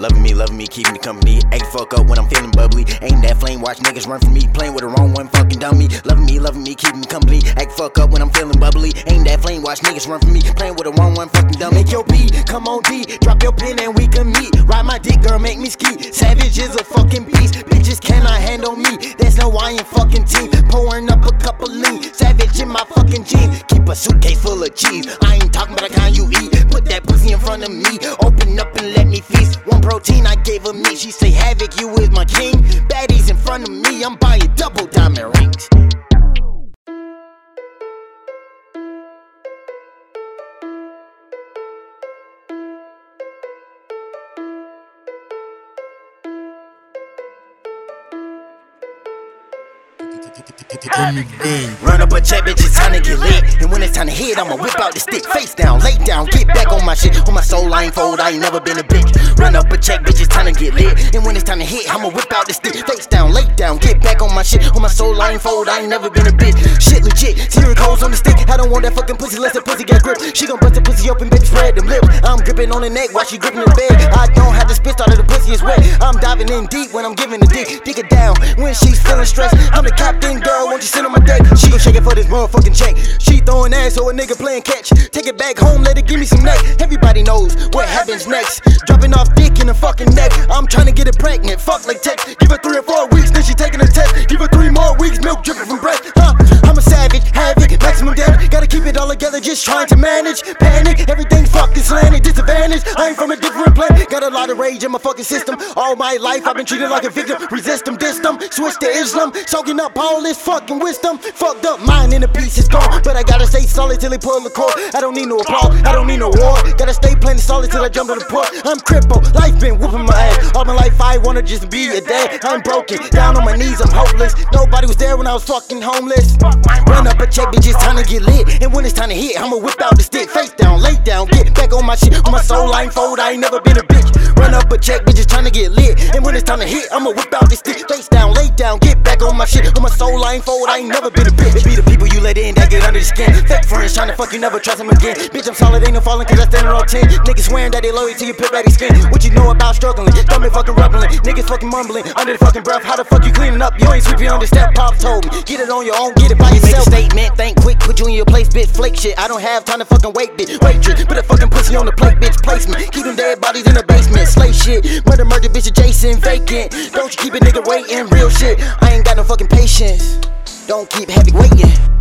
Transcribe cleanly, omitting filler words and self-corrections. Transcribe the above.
Loving me, keeping me company. Ain't fuck up when I'm feeling bubbly. Ain't that flame, watch niggas run from me. Playing with the wrong one, fucking dummy. Loving me, keeping me company. Act fuck up when I'm feeling bubbly. Ain't that flame, watch niggas run from me. Playing with the wrong one, fucking dummy. Make your beat, come on D. Drop your pin and we can meet. Ride my dick, girl, make me ski. Savage is a fucking beast. Bitches cannot handle me. There's no Hawaiian fucking team. Pouring up a couple lean. Savage in my fucking jeans. Keep a suitcase full of cheese. I ain't talking about the kind you eat. Put that pussy in front of me. Open up and let me feast. One protein I gave her meat. She say, Havoc, you is my king. Baddies in front of me. I'm buying double diamond rings. Run up a check, bitch, it's time to get lit. And when it's time to hit, I'ma whip out the stick. Face down, lay down, get back on my shit. On my soul, I ain't fold, I ain't never been a bitch. Run up a check, bitch, it's time to get lit. And when it's time to hit, I'ma whip out the stick. Face down, lay down, get back on my shit. On my soul, I ain't fold, I ain't never been a bitch. Shit legit, zero codes on the stick. I don't want that fucking pussy unless the pussy got grip. She gon' bust the pussy open, baby, spread them lips. I'm gripping on the neck while she gripping the bed. I don't have to spit out of the pussy, it's wet. I'm diving in deep when I'm giving the dick. Dig it down when she's feeling stressed. I'm the captain, girl, won't you sit on my deck? She gon' shake it for this motherfucking check. She throwing ass so a nigga playing catch. Take it back home, let it give me some neck. Everybody knows what happens next. Dropping off dick in the fucking neck. I'm trying to get it pregnant, fuck like text. Give her 3 or 4 weeks, then she taking a test. Give her 3 more weeks, milk dripping from breast. I'm a savage, havoc, maximum damage. Gotta keep it all together, just trying to manage. Panic, everything's fucking slanted, disadvantage. I ain't from a different planet. Got a lot of rage in my fucking system. All my life I've been treated like a victim. Resist them, diss them, switch to Islam. Soaking up all this fucking wisdom. Fucked up mind in a piece is gone. But I gotta stay solid till they pull the cord. I don't need no applause, I don't need no war. Gotta stay playing solid till I jump to the port. I'm crippled, life been whooping my ass. All my life I wanna just be a dad. I'm broken, down on my knees, I'm hopeless. Nobody was there when I was fucking homeless. Run up a check, bitch, it's time to get lit. And when it's time to hit, I'ma whip out the stick. Face down, lay down, get back on my shit. On my soul, I ain't fold, I ain't never been a bitch. Run up a check, bitch, it's time to get lit. And when it's time to hit, I'ma whip out the stick. Face down, lay down, get back on my shit. On my soul, I ain't fold, I ain't never been a bitch. It be the people you let in that get under the skin. Fake friends tryna fuck you, never trust them again. Bitch, I'm solid, ain't no falling cause I stand on 10. Niggas swearing that they loyal to your pit baby skin. What you know about struggling? Stomach fucking rumbling. Niggas fucking mumbling under the fucking breath. How the fuck you cleaning up? You ain't sweeping on the step. Pop told me, get it on your own, get it by yourself. Make a statement, think quick, put you in your place, bitch. Flake shit, I don't have time to fucking wait, bitch. Waitress, put a fucking pussy on the plate, bitch. Placement, keep them dead bodies in the basement. Slay shit, murder, bitch, adjacent, vacant. Don't you keep a nigga waiting, real shit. I ain't got no fucking patience. Don't keep heavy waiting.